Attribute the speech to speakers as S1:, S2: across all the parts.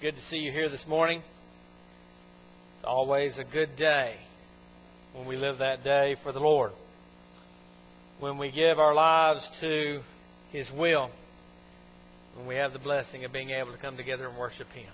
S1: Good to see you here this morning. It's always a good day when we live that day for the Lord. When we give our lives to His will. When we have the blessing of being able to come together and worship Him.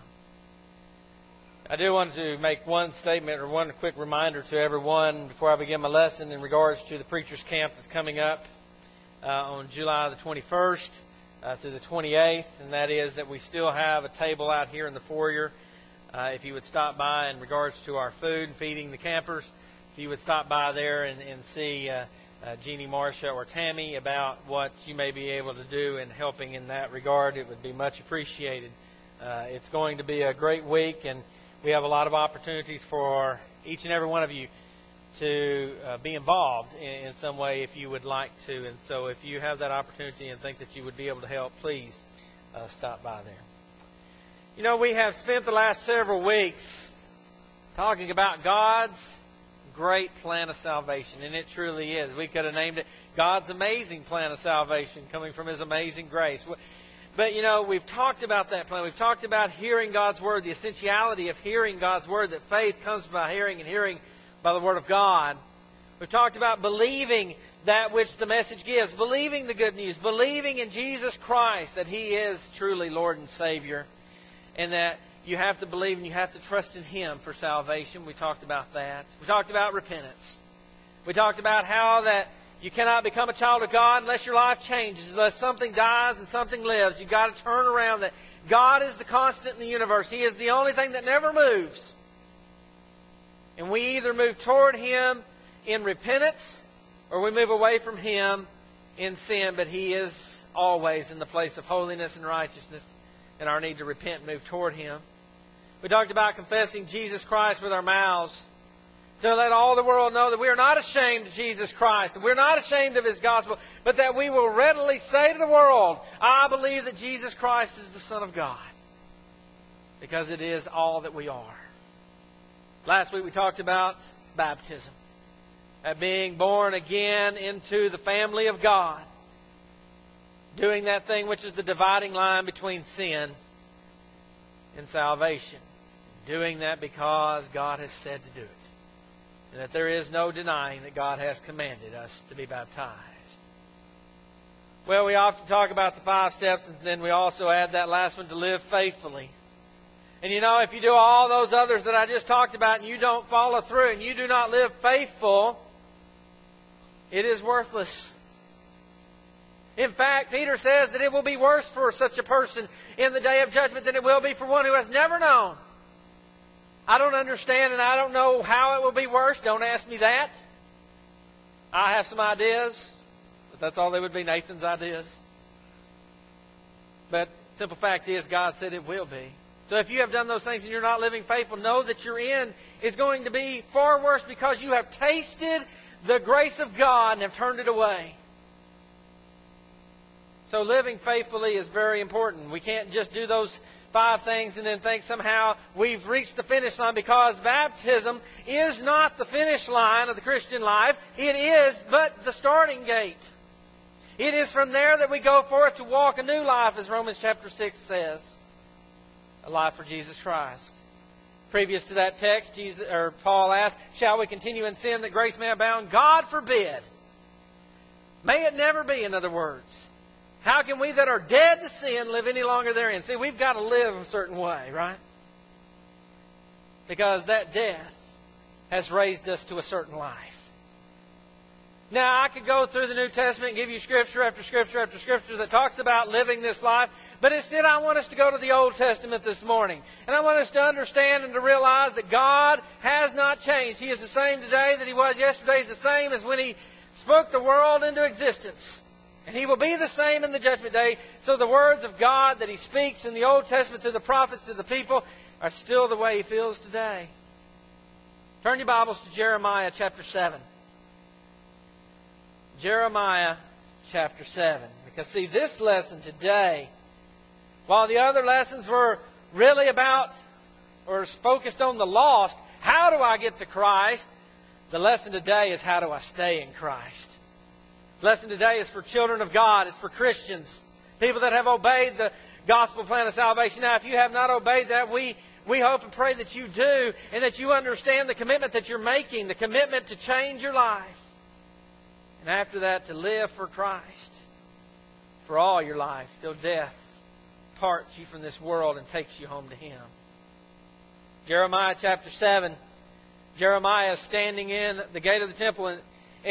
S1: I do want to make one statement or one quick reminder to everyone before I begin my lesson in regards to the Preacher's Camp that's coming up on July the 21st. Through the 28th, and that is that we still have a table out here in the foyer. If you would stop by in regards to our food and feeding the campers, if you would stop by there and see Jeannie, Marcia, or Tammy about what you may be able to do in helping in that regard, it would be much appreciated. It's going to be a great week, and we have a lot of opportunities for each and every one of you to be involved in some way if you would like to. And so if you have that opportunity and think that you would be able to help, please stop by there. You know, we have spent the last several weeks talking about God's great plan of salvation, and it truly is. We could have named it God's amazing plan of salvation coming from His amazing grace. But, you know, we've talked about that plan. We've talked about hearing God's Word, the essentiality of hearing God's Word, that faith comes by hearing and hearing by the Word of God. We've talked about believing that which the message gives, believing the good news, believing in Jesus Christ, that He is truly Lord and Savior, and that you have to believe and you have to trust in Him for salvation. We talked about that. We talked about repentance. We talked about how that you cannot become a child of God unless your life changes, unless something dies and something lives. You've got to turn around, that God is the constant in the universe. He is the only thing that never moves. And we either move toward Him in repentance or we move away from Him in sin. But He is always in the place of holiness and righteousness, and our need to repent and move toward Him. We talked about confessing Jesus Christ with our mouths to let all the world know that we are not ashamed of Jesus Christ, that we're not ashamed of His gospel, but that we will readily say to the world, I believe that Jesus Christ is the Son of God, because it is all that we are. Last week we talked about baptism, that being born again into the family of God, doing that thing which is the dividing line between sin and salvation, doing that because God has said to do it, and that there is no denying that God has commanded us to be baptized. Well, we often talk about the 5 steps, and then we also add that last one, to live faithfully. And you know, if you do all those others that I just talked about and you don't follow through and you do not live faithful, it is worthless. In fact, Peter says that it will be worse for such a person in the day of judgment than it will be for one who has never known. I don't understand, and I don't know how it will be worse. Don't ask me that. I have some ideas, but that's all they would be, Nathan's ideas. But simple fact is, God said it will be. So if you have done those things and you're not living faithful, know that your end is going to be far worse, because you have tasted the grace of God and have turned it away. So living faithfully is very important. We can't just do those 5 things and then think somehow we've reached the finish line, because baptism is not the finish line of the Christian life. It is but the starting gate. It is from there that we go forth to walk a new life, as Romans chapter 6 says. A life for Jesus Christ. Previous to that text, Paul asked, shall we continue in sin that grace may abound? God forbid. May it never be, in other words. How can we that are dead to sin live any longer therein? See, we've got to live a certain way, right? Because that death has raised us to a certain life. Now, I could go through the New Testament and give you scripture after scripture after scripture that talks about living this life. But instead, I want us to go to the Old Testament this morning. And I want us to understand and to realize that God has not changed. He is the same today that He was yesterday. He's the same as when He spoke the world into existence. And He will be the same in the judgment day. So the words of God that He speaks in the Old Testament to the prophets, to the people, are still the way He feels today. Turn your Bibles to Jeremiah chapter 7. Jeremiah chapter 7. Because see, this lesson today, while the other lessons were really about or focused on the lost, how do I get to Christ? The lesson today is, how do I stay in Christ? The lesson today is for children of God. It's for Christians. People that have obeyed the gospel plan of salvation. Now, if you have not obeyed that, we hope and pray that you do, and that you understand the commitment that you're making, the commitment to change your life. And after that, to live for Christ for all your life, till death parts you from this world and takes you home to Him. Jeremiah chapter 7. Jeremiah is standing in the gate of the temple, and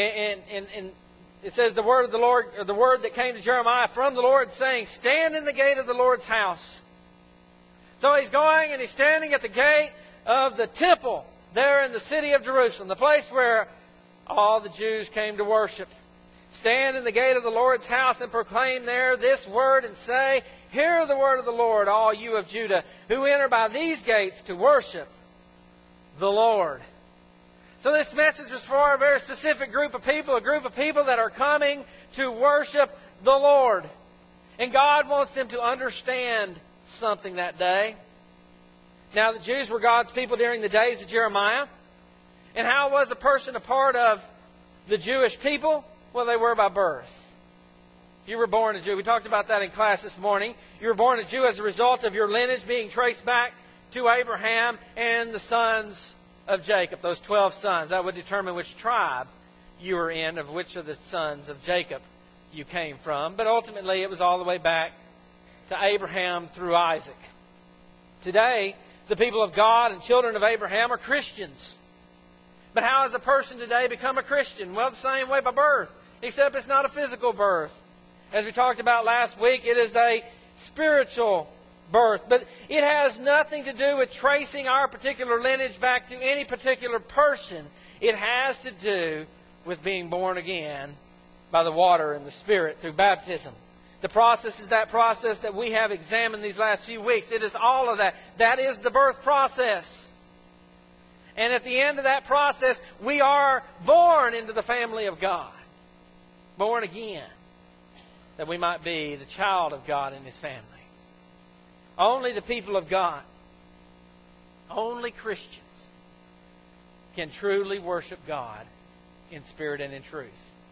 S1: it says the word of the Lord, or the word that came to Jeremiah from the Lord, saying, "Stand in the gate of the Lord's house." So he's going and he's standing at the gate of the temple there in the city of Jerusalem, the place where all the Jews came to worship. Stand in the gate of the Lord's house and proclaim there this word and say, "Hear the word of the Lord, all you of Judah, who enter by these gates to worship the Lord." So this message was for a very specific group of people, a group of people that are coming to worship the Lord. And God wants them to understand something that day. Now, the Jews were God's people during the days of Jeremiah. And how was a person a part of the Jewish people? Well, they were by birth. You were born a Jew. We talked about that in class this morning. You were born a Jew as a result of your lineage being traced back to Abraham and the sons of Jacob, those 12 sons. That would determine which tribe you were in, of which of the sons of Jacob you came from. But ultimately, it was all the way back to Abraham through Isaac. Today, the people of God and children of Abraham are Christians. But how has a person today become a Christian? Well, the same way, by birth. Except it's not a physical birth. As we talked about last week, it is a spiritual birth. But it has nothing to do with tracing our particular lineage back to any particular person. It has to do with being born again by the water and the Spirit through baptism. The process is that process that we have examined these last few weeks. It is all of that. That is the birth process. And at the end of that process, we are born into the family of God. Born again. That we might be the child of God in His family. Only the people of God, only Christians, can truly worship God in spirit and in truth.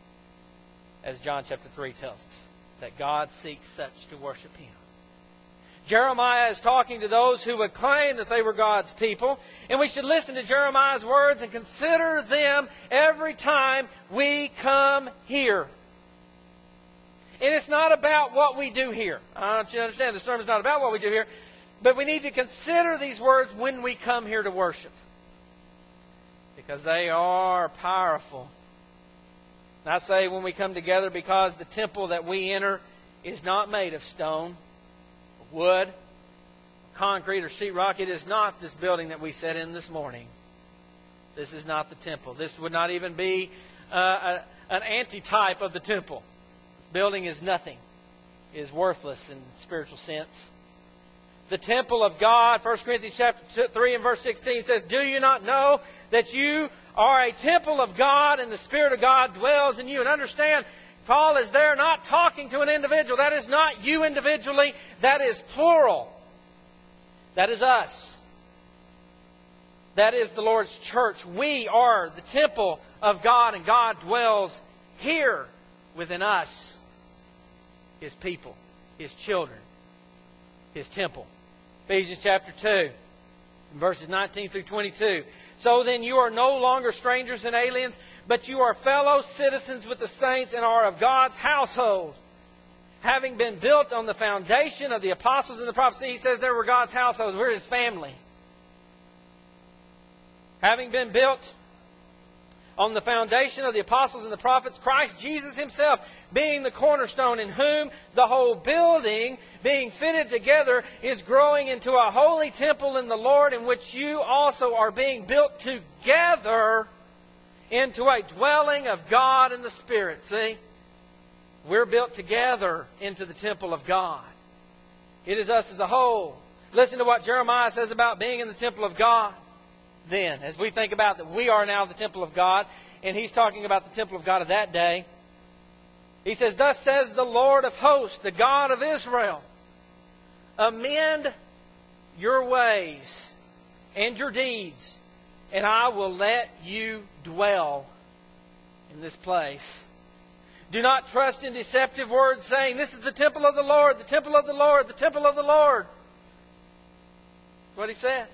S1: As John chapter 3 tells us, that God seeks such to worship Him. Jeremiah is talking to those who would claim that they were God's people. And we should listen to Jeremiah's words and consider them every time we come here. And it's not about what we do here. I want you to understand the sermon's not about what we do here. But we need to consider these words when we come here to worship. Because they are powerful. And I say when we come together, because the temple that we enter is not made of stone, wood, concrete, or sheetrock. It is not this building that we sat in this morning. This is not the temple. This would not even be an antitype of the temple. Building is nothing, is worthless in spiritual sense. The temple of God, 1 Corinthians chapter 3 and verse 16 says, "Do you not know that you are a temple of God and the Spirit of God dwells in you?" And understand, Paul is there not talking to an individual. That is not you individually. That is plural. That is us. That is the Lord's church. We are the temple of God, and God dwells here within us. His people, His children, His temple. Ephesians chapter 2, verses 19 through 22. "So then you are no longer strangers and aliens, but you are fellow citizens with the saints and are of God's household, having been built on the foundation of the apostles and the prophets." He says there we're God's household. We're His family. Having been built on the foundation of the apostles and the prophets, Christ Jesus Himself being the cornerstone, in whom the whole building, being fitted together, is growing into a holy temple in the Lord, in which you also are being built together into a dwelling of God in the Spirit. See? We're built together into the temple of God. It is us as a whole. Listen to what Jeremiah says about being in the temple of God. Then, as we think about that we are now the temple of God, and he's talking about the temple of God of that day, he says, "Thus says the Lord of hosts, the God of Israel, amend your ways and your deeds, and I will let you dwell in this place. Do not trust in deceptive words saying, this is the temple of the Lord, the temple of the Lord, the temple of the Lord. That's what he says.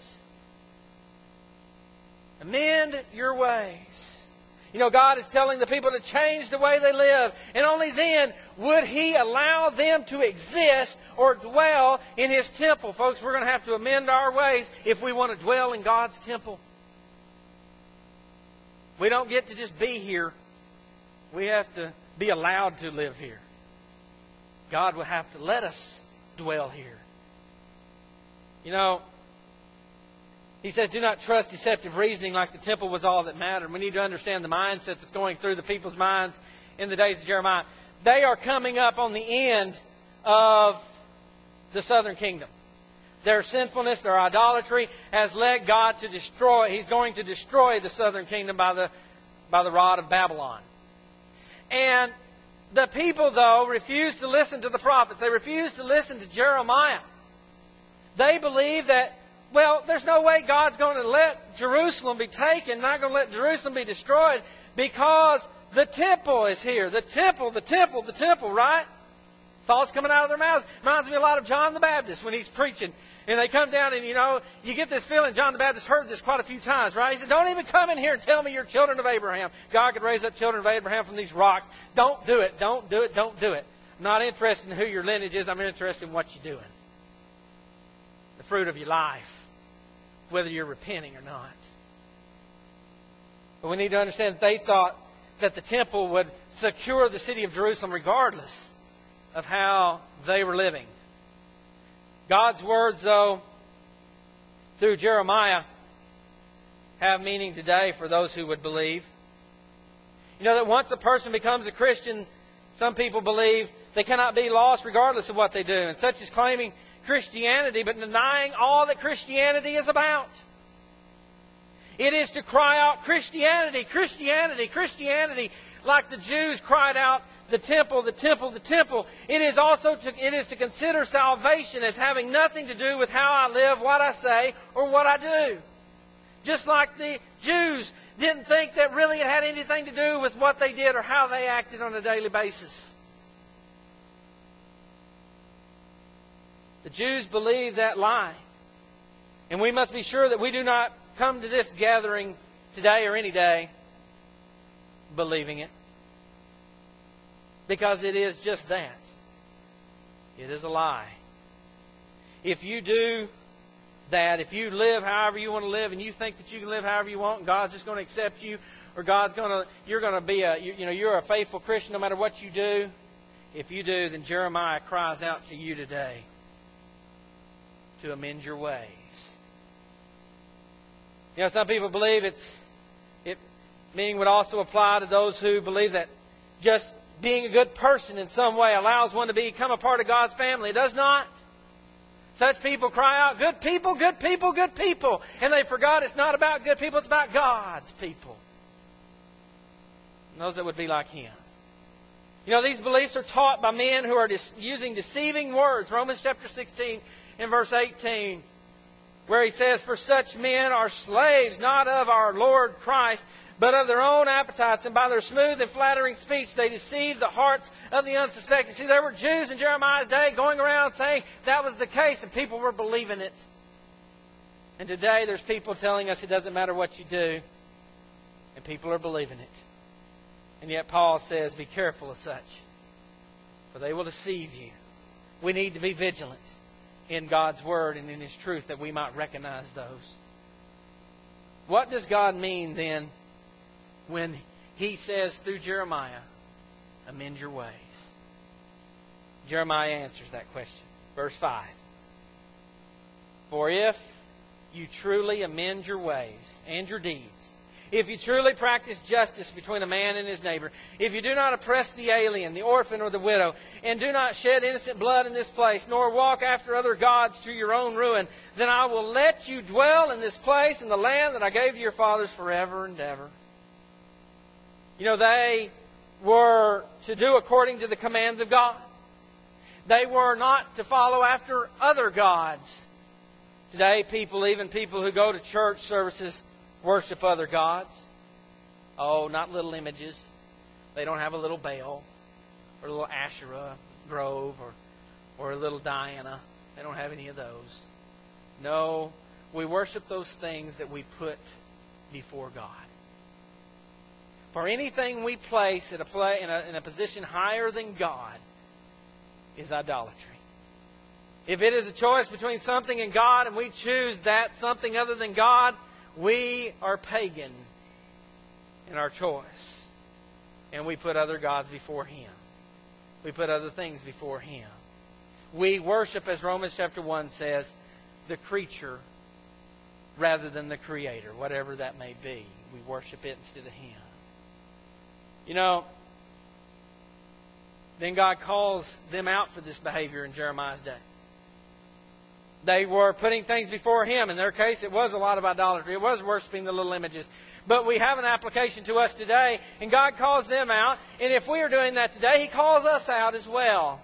S1: Amend your ways. You know, God is telling the people to change the way they live. And only then would He allow them to exist or dwell in His temple. Folks, we're going to have to amend our ways if we want to dwell in God's temple. We don't get to just be here. We have to be allowed to live here. God will have to let us dwell here. You know, He says, do not trust deceptive reasoning like the temple was all that mattered. We need to understand the mindset that's going through the people's minds in the days of Jeremiah. They are coming up on the end of the southern kingdom. Their sinfulness, their idolatry has led God to destroy. He's going to destroy the southern kingdom by the rod of Babylon. And the people, though, refused to listen to the prophets. They refused to listen to Jeremiah. They believe that, well, there's no way God's going to let Jerusalem be taken, not going to let Jerusalem be destroyed, because the temple is here. The temple, right? Thoughts coming out of their mouths. Reminds me a lot of John the Baptist when he's preaching. And they come down and, you know, you get this feeling, John the Baptist heard this quite a few times, right? He said, don't even come in here and tell me you're children of Abraham. God could raise up children of Abraham from these rocks. Don't do it. Don't do it. Don't do it. I'm not interested in who your lineage is. I'm interested in what you're doing. The fruit of your life. Whether you're repenting or not. But we need to understand that they thought that the temple would secure the city of Jerusalem regardless of how they were living. God's words, though, through Jeremiah, have meaning today for those who would believe. You know that once a person becomes a Christian, some people believe they cannot be lost regardless of what they do. And such as claiming Christianity, but denying all that Christianity is about. It is to cry out, Christianity, Christianity, Christianity, like the Jews cried out, the temple, the temple, the temple. It is to consider salvation as having nothing to do with how I live, what I say, or what I do. Just like the Jews didn't think that really it had anything to do with what they did or how they acted on a daily basis. The Jews believed that lie. And we must be sure that we do not come to this gathering today or any day believing it. Because it is just that. It is a lie. If you do that, if you live however you want to live and you think that you can live however you want and God's just going to accept you, or you're going to be you're a faithful Christian no matter what you do. If you do, then Jeremiah cries out to you today to amend your ways. You know, some people believe meaning would also apply to those who believe that just being a good person in some way allows one to become a part of God's family. It does not. Such people cry out, good people, good people, good people. And they forgot it's not about good people, it's about God's people. And those that would be like Him. You know, these beliefs are taught by men who are using deceiving words. Romans chapter 16 and verse 18, where he says, for such men are slaves, not of our Lord Christ, but of their own appetites, and by their smooth and flattering speech they deceive the hearts of the unsuspecting. See, there were Jews in Jeremiah's day going around saying that was the case, and people were believing it. And today there's people telling us it doesn't matter what you do, and people are believing it. And yet Paul says, be careful of such, for they will deceive you. We need to be vigilant in God's Word and in His truth that we might recognize those. What does God mean then when He says through Jeremiah, amend your ways? Jeremiah answers that question. Verse 5. For if you truly amend your ways and your deeds, if you truly practice justice between a man and his neighbor, if you do not oppress the alien, the orphan, or the widow, and do not shed innocent blood in this place, nor walk after other gods to your own ruin, then I will let you dwell in this place, in the land that I gave to your fathers forever and ever. You know, they were to do according to the commands of God. They were not to follow after other gods. Today, even people who go to church services, worship other gods. Oh, not little images. They don't have a little bell.
S2: or a little Asherah grove or a little Diana. They don't have any of those. No, we worship those things that we put before God. For anything we place in a position higher than God is idolatry. If it is a choice between something and God and we choose that something other than God, we are pagan in our choice. And we put other gods before Him. We put other things before Him. We worship, as Romans chapter 1 says, the creature rather than the Creator, whatever that may be. We worship it instead of Him. You know, then God calls them out for this behavior in Jeremiah's day. They were putting things before Him. In their case, it was a lot of idolatry. It was worshiping the little images. But we have an application to us today, and God calls them out. And if we are doing that today, He calls us out as well.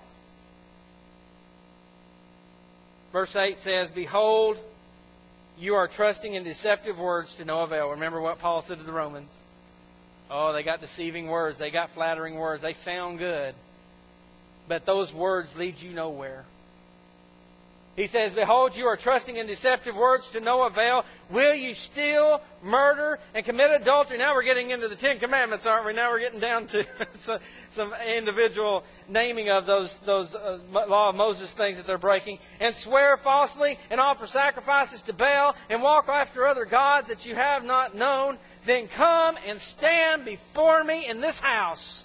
S2: Verse 8 says, "Behold, you are trusting in deceptive words to no avail." Remember what Paul said to the Romans. Oh, they got deceiving words. They got flattering words. They sound good. But those words lead you nowhere. He says, "Behold, you are trusting in deceptive words to no avail. Will you steal, murder, and commit adultery?" Now we're getting into the Ten Commandments, aren't we? Now we're getting down to some individual naming of those Law of Moses things that they're breaking. "And swear falsely, and offer sacrifices to Baal, and walk after other gods that you have not known. Then come and stand before me in this house,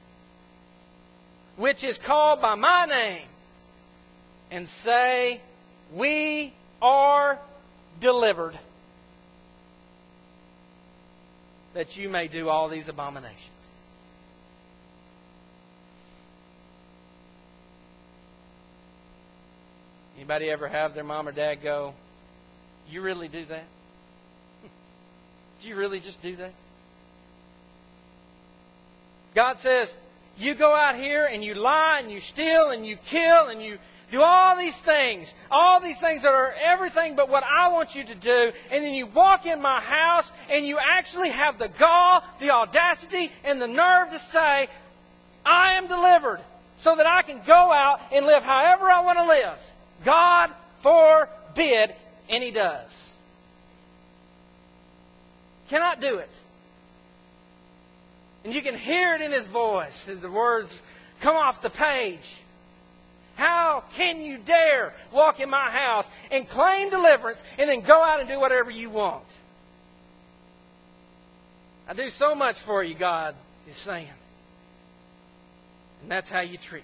S2: which is called by my name, and say, we are delivered, that you may do all these abominations." Anybody ever have their mom or dad go, "You really do that? Did you really just do that?" God says, you go out here and you lie and you steal and you kill and you do all these things that are everything but what I want you to do, and then you walk in my house and you actually have the gall, the audacity, and the nerve to say, "I am delivered so that I can go out and live however I want to live." God forbid, and He does. Cannot do it. And you can hear it in His voice as the words come off the page. How can you dare walk in my house and claim deliverance and then go out and do whatever you want? I do so much for you, God is saying. And that's how you treat me.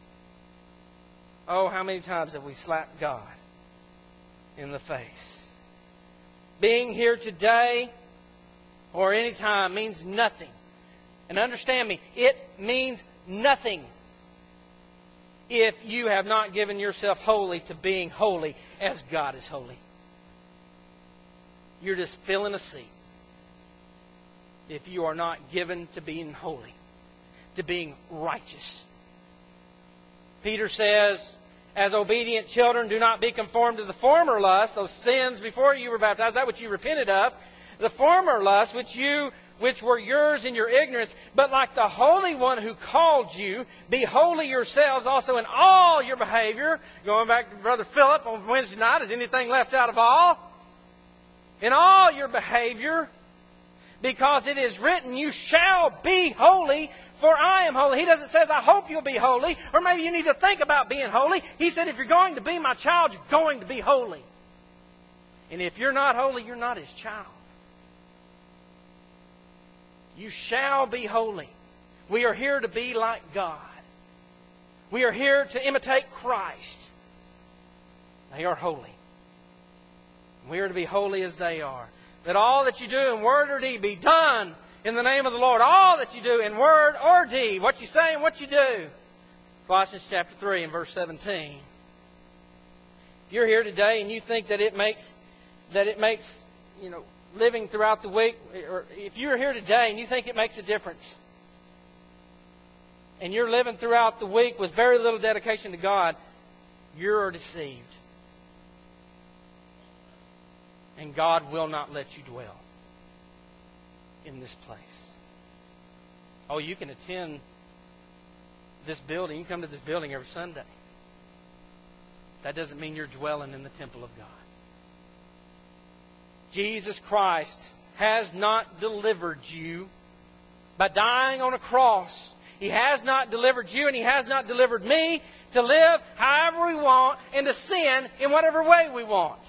S2: Oh, how many times have we slapped God in the face? Being here today or any time means nothing. And understand me, it means nothing if you have not given yourself wholly to being holy as God is holy. You're just filling a seat if you are not given to being holy, to being righteous. Peter says, "As obedient children, do not be conformed to the former lust," those sins before you were baptized, that which you repented of, "the former lust which were yours in your ignorance, but like the Holy One who called you, be holy yourselves also in all your behavior." Going back to Brother Philip on Wednesday night, is anything left out of all? "In all your behavior, because it is written, you shall be holy, for I am holy." He doesn't say, "I hope you'll be holy," or maybe you need to think about being holy. He said, if you're going to be my child, you're going to be holy. And if you're not holy, you're not His child. You shall be holy. We are here to be like God. We are here to imitate Christ. They are holy. We are to be holy as they are. That all that you do in word or deed be done in the name of the Lord. All that you do in word or deed. What you say and what you do. Colossians chapter 3 and verse 17. If you're here today and you think that it makes, living throughout the week, or if you're here today and you think it makes a difference, and you're living throughout the week with very little dedication to God, you're deceived. And God will not let you dwell in this place. Oh, you can attend this building. You come to this building every Sunday. That doesn't mean you're dwelling in the temple of God. Jesus Christ has not delivered you by dying on a cross. He has not delivered you and He has not delivered me to live however we want and to sin in whatever way we want.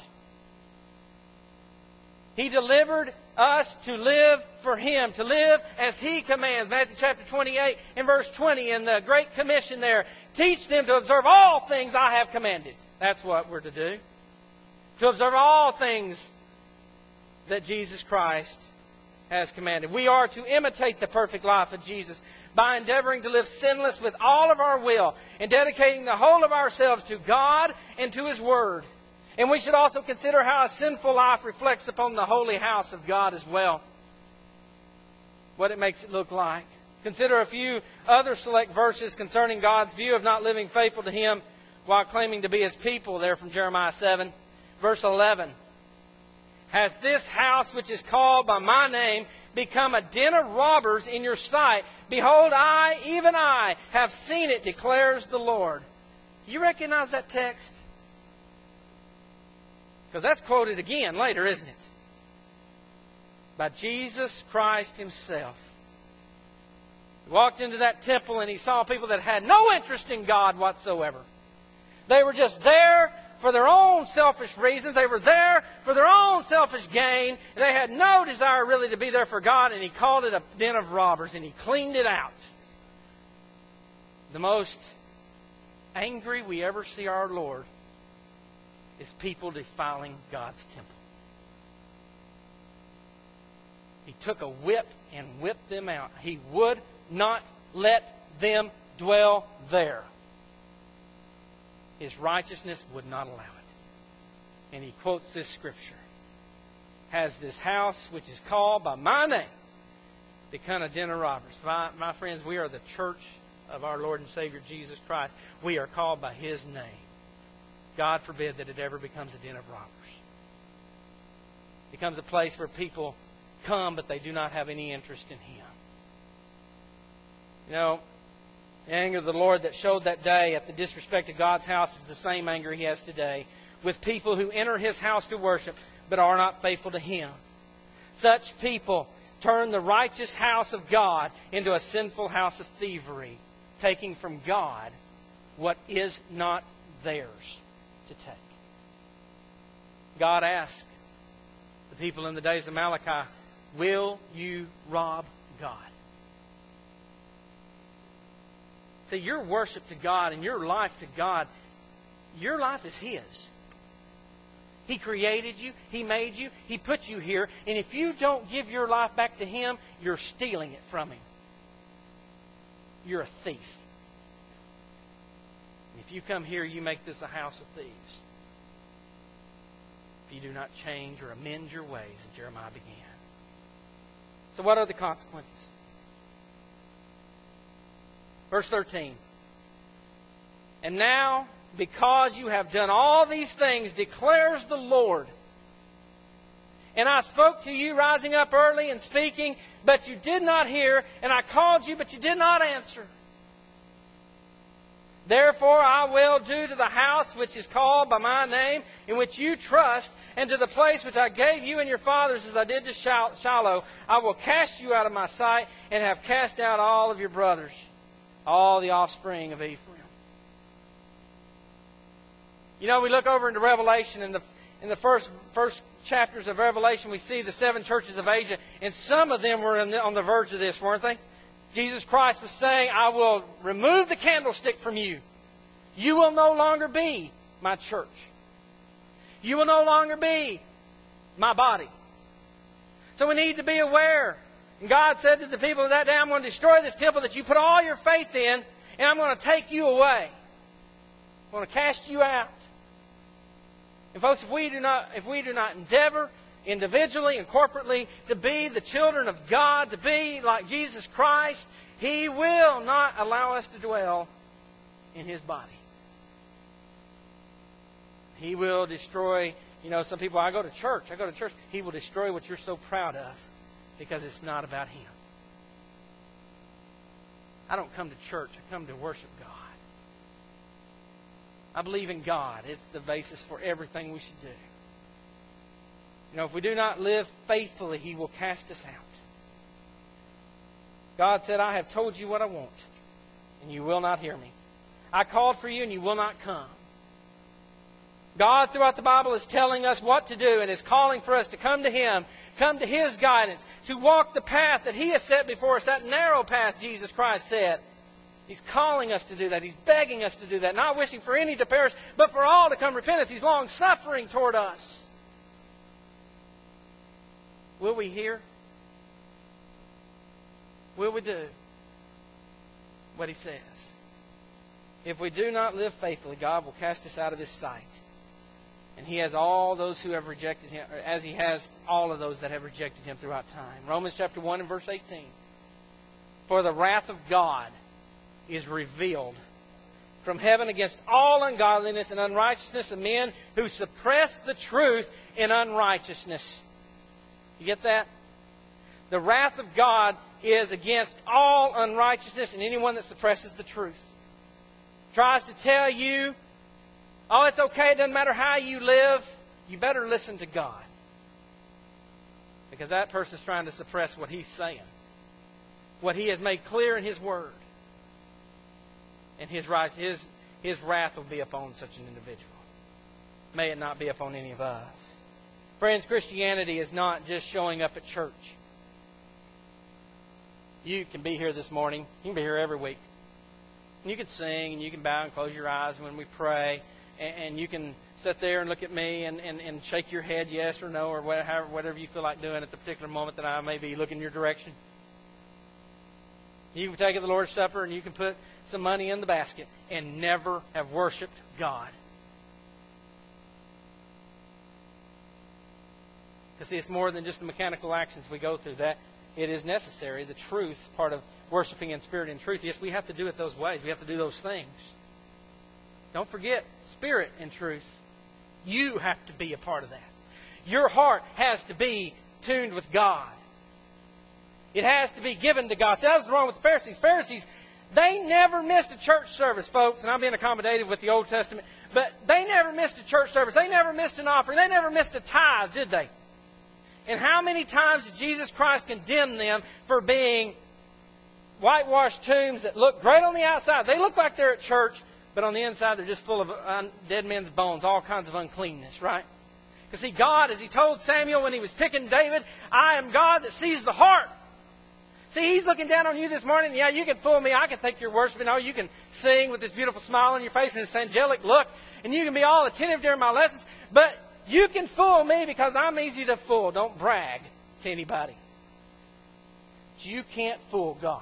S2: He delivered us to live for Him, to live as He commands. Matthew chapter 28 and verse 20 in the Great Commission there. Teach them to observe all things I have commanded. That's what we're to do. To observe all things that Jesus Christ has commanded. We are to imitate the perfect life of Jesus by endeavoring to live sinless with all of our will and dedicating the whole of ourselves to God and to His Word. And we should also consider how a sinful life reflects upon the holy house of God as well. What it makes it look like. Consider a few other select verses concerning God's view of not living faithful to Him while claiming to be His people, there from Jeremiah 7. Verse 11. Has this house which is called by my name become a den of robbers in your sight? Behold, I, even I, have seen it, declares the Lord. You recognize that text? Because that's quoted again later, isn't it? By Jesus Christ Himself. He walked into that temple and He saw people that had no interest in God whatsoever. They were just there for their own selfish reasons. They were there for their own selfish gain. They had no desire really to be there for God, and He called it a den of robbers, and He cleaned it out. The most angry we ever see our Lord is people defiling God's temple. He took a whip and whipped them out. He would not let them dwell there. His righteousness would not allow it. And he quotes this scripture. Has this house, which is called by my name, become a den of robbers? My friends, we are the church of our Lord and Savior Jesus Christ. We are called by His name. God forbid that it ever becomes a den of robbers. It becomes a place where people come, but they do not have any interest in Him. You know, the anger of the Lord that showed that day at the disrespect of God's house is the same anger He has today with people who enter His house to worship but are not faithful to Him. Such people turn the righteous house of God into a sinful house of thievery, taking from God what is not theirs to take. God asked the people in the days of Malachi, will you rob God? See, your worship to God and your life to God, your life is His. He created you. He made you. He put you here. And if you don't give your life back to Him, you're stealing it from Him. You're a thief. And if you come here, you make this a house of thieves. If you do not change or amend your ways, as Jeremiah began. So what are the consequences? Verse 13. And now, because you have done all these things, declares the Lord. And I spoke to you rising up early and speaking, but you did not hear. And I called you, but you did not answer. Therefore I will do to the house which is called by my name, in which you trust, and to the place which I gave you and your fathers as I did to Shiloh, I will cast you out of my sight, and have cast out all of your brothers, all the offspring of Ephraim. You know, we look over into Revelation, in the first chapters of Revelation, we see the 7 churches of Asia, and some of them were on the verge of this, weren't they? Jesus Christ was saying, I will remove the candlestick from you. You will no longer be my church. You will no longer be my body. So we need to be aware. And God said to the people of that day, I'm going to destroy this temple that you put all your faith in, and I'm going to take you away. I'm going to cast you out. And folks, if we do not endeavor individually and corporately to be the children of God, to be like Jesus Christ, He will not allow us to dwell in His body. He will destroy, some people, I go to church. He will destroy what you're so proud of because it's not about Him. I don't come to church. I come to worship God. I believe in God. It's the basis for everything we should do. You know, if we do not live faithfully, He will cast us out. God said, I have told you what I want, and you will not hear me. I called for you, and you will not come. God, throughout the Bible, is telling us what to do and is calling for us to come to Him, come to His guidance, to walk the path that He has set before us, that narrow path Jesus Christ said. He's calling us to do that. He's begging us to do that, not wishing for any to perish, but for all to come to repentance. He's long-suffering toward us. Will we hear? Will we do what He says? If we do not live faithfully, God will cast us out of His sight. And He has all those who have rejected Him, as He has all of those that have rejected Him throughout time. Romans chapter 1 and verse 18. For the wrath of God is revealed from heaven against all ungodliness and unrighteousness of men who suppress the truth in unrighteousness. You get that? The wrath of God is against all unrighteousness and anyone that suppresses the truth. Tries to tell you, oh, it's okay, it doesn't matter how you live. You better listen to God. Because that person's trying to suppress what He's saying. What He has made clear in His Word. And His wrath will be upon such an individual. May it not be upon any of us. Friends, Christianity is not just showing up at church. You can be here this morning. You can be here every week. You can sing, and you can bow and close your eyes when we pray. And you can sit there and look at me and shake your head yes or no, or whatever you feel like doing at the particular moment that I may be looking your direction. You can take the Lord's Supper and you can put some money in the basket and never have worshiped God. Because see, it's more than just the mechanical actions we go through. That it is necessary, the truth, part of worshiping in spirit and truth. Yes, we have to do it those ways. We have to do those things. Don't forget, spirit and truth. You have to be a part of that. Your heart has to be tuned with God. It has to be given to God. See, that was wrong with the Pharisees. Pharisees, they never missed a church service, folks. And I'm being accommodative with the Old Testament. But they never missed a church service. They never missed an offering. They never missed a tithe, did they? And how many times did Jesus Christ condemn them for being whitewashed tombs that look great on the outside? They look like they're at church, but on the inside they're just full of dead men's bones, all kinds of uncleanness, right? Because see, God, as He told Samuel when He was picking David, I am God that sees the heart. See, He's looking down on you this morning. Yeah, you can fool me. I can think you're worshiping. Oh, you can sing with this beautiful smile on your face and this angelic look. And you can be all attentive during my lessons. But you can fool me because I'm easy to fool. Don't brag to anybody. But you can't fool God.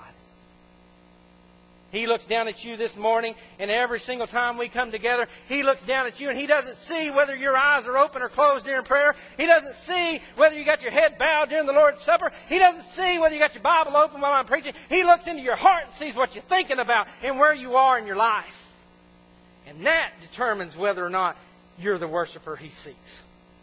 S2: He looks down at you this morning, and every single time we come together, He looks down at you, and He doesn't see whether your eyes are open or closed during prayer. He doesn't see whether you got your head bowed during the Lord's Supper. He doesn't see whether you got your Bible open while I'm preaching. He looks into your heart and sees what you're thinking about and where you are in your life. And that determines whether or not you're the worshiper He seeks.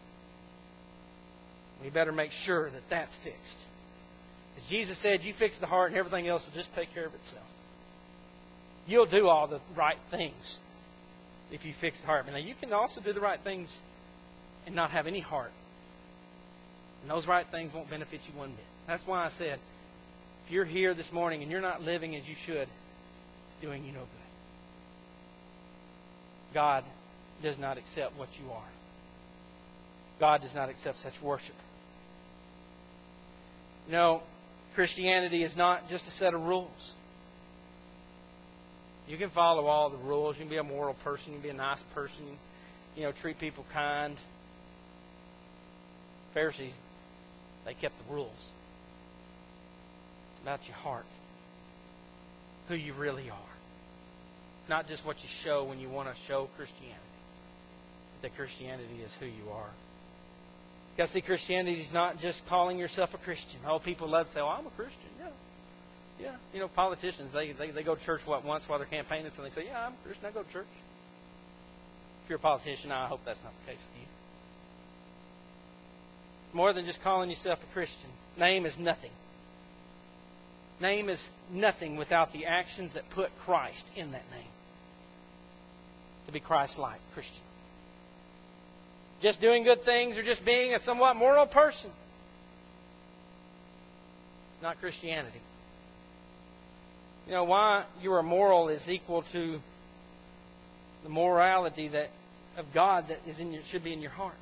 S2: We better make sure that that's fixed. As Jesus said, you fix the heart and everything else will just take care of itself. You'll do all the right things if you fix the heart. Now, you can also do the right things and not have any heart. And those right things won't benefit you one bit. That's why I said, if you're here this morning and you're not living as you should, it's doing you no good. God does not accept what you are. God does not accept such worship. No, Christianity is not just a set of rules. You can follow all the rules. You can be a moral person. You can be a nice person. Treat people kind. Pharisees, they kept the rules. It's about your heart. Who you really are. Not just what you show when you want to show Christianity. But that Christianity is who you are. Because see, Christianity is not just calling yourself a Christian. Oh, people love to say, I'm a Christian. Yeah. Politicians, they go to church, once while they're campaigning, so they say, yeah, I'm a Christian, I go to church. If you're a politician, I hope that's not the case with you. It's more than just calling yourself a Christian. Name is nothing. Name is nothing without the actions that put Christ in that name. To be Christ-like, Christian. Just doing good things or just being a somewhat moral person. It's not Christianity. You know, why you are moral is equal to the morality of God that should be in your heart.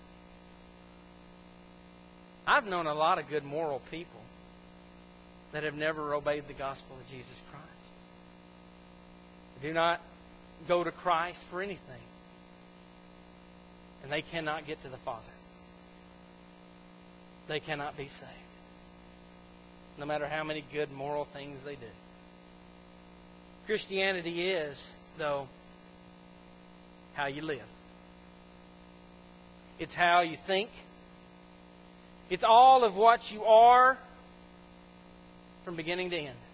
S2: I've known a lot of good moral people that have never obeyed the gospel of Jesus Christ. They do not go to Christ for anything. And they cannot get to the Father. They cannot be saved. No matter how many good moral things they do. Christianity is, though, how you live. It's how you think. It's all of what you are from beginning to end.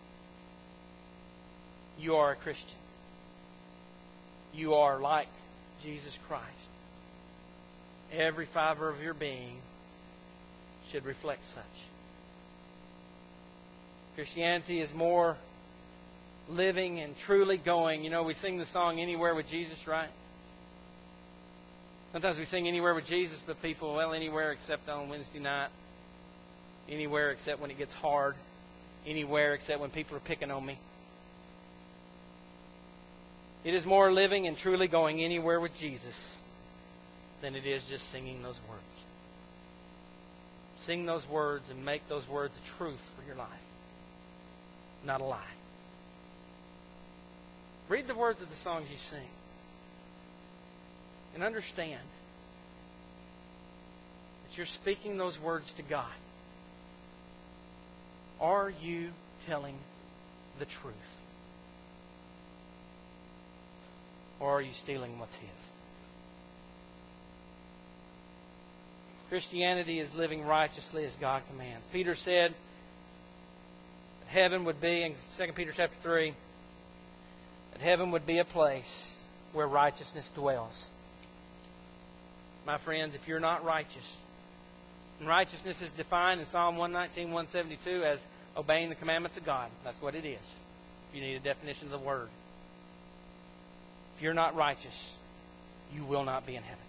S2: You are a Christian. You are like Jesus Christ. Every fiber of your being should reflect such. Christianity is more living and truly going. You know, we sing the song Anywhere with Jesus, right? Sometimes we sing Anywhere with Jesus, but people, well, anywhere except on Wednesday night. Anywhere except when it gets hard. Anywhere except when people are picking on me. It is more living and truly going anywhere with Jesus than it is just singing those words. Sing those words and make those words a truth for your life, not a lie. Read the words of the songs you sing and understand that you're speaking those words to God. Are you telling the truth? Or are you stealing what's His? Christianity is living righteously as God commands. Peter said that heaven would be, in 2 Peter chapter 3, that heaven would be a place where righteousness dwells. My friends, if you're not righteous, and righteousness is defined in Psalm 119, 172 as obeying the commandments of God. That's what it is. You need a definition of the word. If you're not righteous, you will not be in heaven.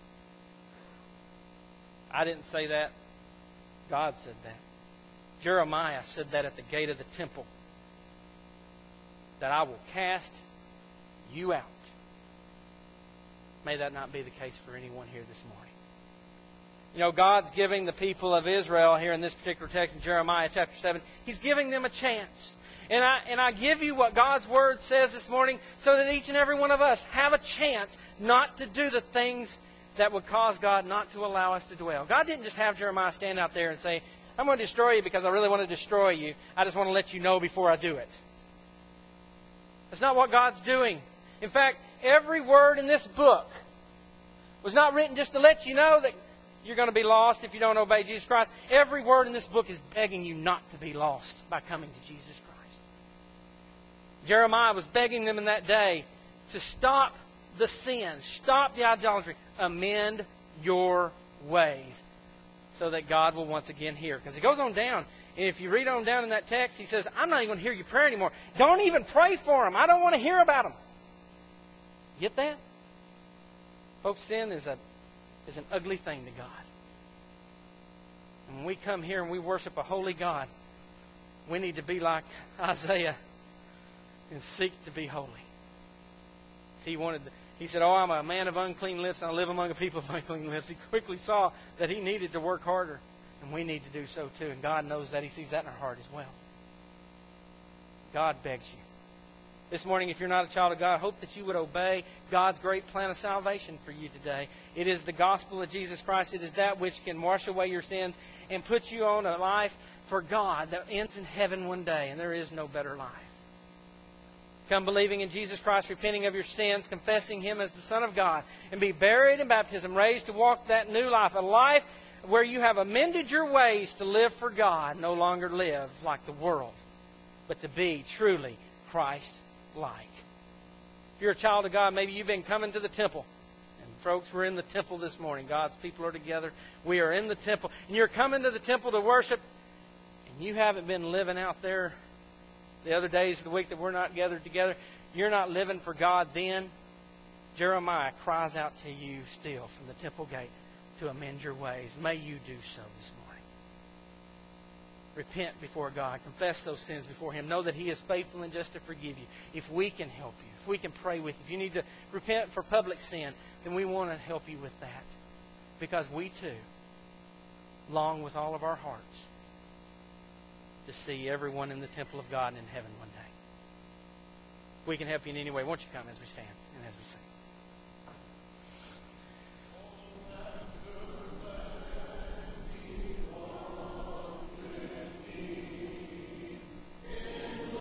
S2: I didn't say that. God said that. Jeremiah said that at the gate of the temple. That I will cast you out. May that not be the case for anyone here this morning. You know, God's giving the people of Israel here in this particular text in Jeremiah chapter 7, He's giving them a chance. And I give you what God's Word says this morning so that each and every one of us have a chance not to do the things that would cause God not to allow us to dwell. God didn't just have Jeremiah stand out there and say, I'm going to destroy you because I really want to destroy you. I just want to let you know before I do it. That's not what God's doing. In fact, every word in this book was not written just to let you know that you're going to be lost if you don't obey Jesus Christ. Every word in this book is begging you not to be lost by coming to Jesus Christ. Jeremiah was begging them in that day to stop the sins, stop the idolatry, amend your ways so that God will once again hear. Because He goes on down, and if you read on down in that text, He says, I'm not even going to hear your prayer anymore. Don't even pray for them. I don't want to hear about them. Get that? Folks, sin is an ugly thing to God. And when we come here and we worship a holy God, we need to be like Isaiah and seek to be holy. He said, oh, I'm a man of unclean lips, and I live among a people of unclean lips. He quickly saw that he needed to work harder, and we need to do so too. And God knows that. He sees that in our heart as well. God begs you. This morning, if you're not a child of God, I hope that you would obey God's great plan of salvation for you today. It is the gospel of Jesus Christ. It is that which can wash away your sins and put you on a life for God that ends in heaven one day, and there is no better life. Come believing in Jesus Christ, repenting of your sins, confessing Him as the Son of God, and be buried in baptism, raised to walk that new life, a life where you have amended your ways to live for God, no longer live like the world, but to be truly Christ-like. If you're a child of God, maybe you've been coming to the temple. And folks, we're in the temple this morning. God's people are together. We are in the temple. And you're coming to the temple to worship, and you haven't been living out there the other days of the week that we're not gathered together, you're not living for God then, Jeremiah cries out to you still from the temple gate to amend your ways. May you do so this morning. Repent before God. Confess those sins before Him. Know that He is faithful and just to forgive you. If we can help you, if we can pray with you, if you need to repent for public sin, then we want to help you with that. Because we too long with all of our hearts to see everyone in the temple of God and in heaven one day. We can help you in any way. Won't you come as we stand and as we sing?